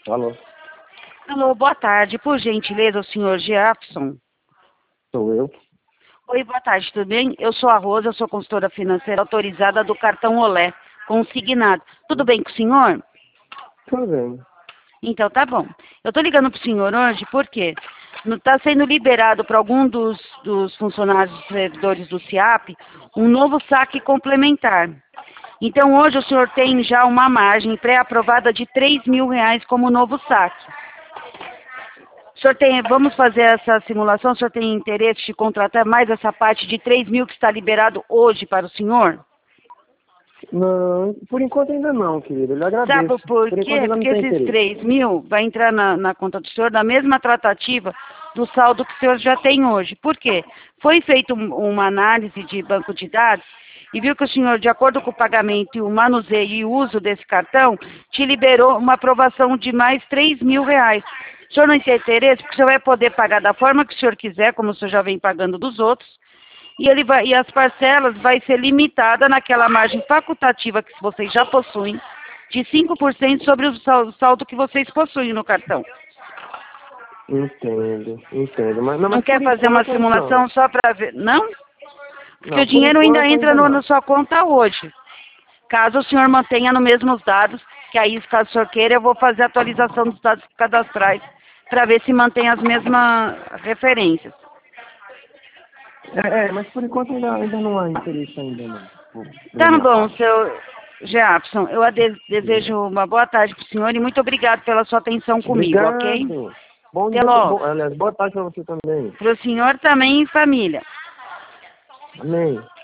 Alô, Alô, boa tarde. Por gentileza, o senhor Jefferson. sou eu. Oi, boa tarde, tudo bem? Eu sou a Rosa, eu sou consultora financeira autorizada do cartão Olé, consignado. Tudo bem com o senhor? Tô vendo. Então, tá bom. Eu tô ligando pro senhor hoje porque está sendo liberado para algum dos funcionários dos servidores do SIAP um novo saque complementar. Então, hoje o senhor tem já uma margem pré-aprovada de R$ 3.000 como novo saque. Vamos fazer essa simulação, o senhor tem interesse de contratar mais essa parte de 3.000 que está liberado hoje para o senhor? Não, por enquanto ainda não, querido. Eu lhe Sabe agradeço. por Por enquanto quê? ainda não Porque tem esses interesse. 3.000 vai entrar na conta do senhor da mesma tratativa do saldo que o senhor já tem hoje. Por quê? Foi feita uma análise de banco de dados e viu que o senhor, de acordo com o pagamento e o manuseio e o uso desse cartão, te liberou uma aprovação de mais R$ 3.000. O senhor não tem interesse, porque o senhor vai poder pagar da forma que o senhor quiser, como o senhor já vem pagando dos outros, e as parcelas vai ser limitada naquela margem facultativa que vocês já possuem, de 5% sobre o saldo que vocês possuem no cartão. Entendo. Mas Não quer por fazer uma enquanto não. simulação só para ver? Não? Porque o Não, por dinheiro ainda enquanto entra ainda na não. sua conta hoje. Caso o senhor mantenha nos mesmos dados, que aí, caso o senhor queira, eu vou fazer a atualização dos dados cadastrais para ver se mantém as mesmas referências. Mas por enquanto ainda não há interesse ainda não. Pela Tá minha bom, parte. seu Jefferson. Eu desejo uma boa tarde para o senhor e muito obrigado pela sua atenção comigo, ok? Obrigado. Bom Até dia, logo. aliás, boa tarde para você também. Para o senhor também e família. Amém.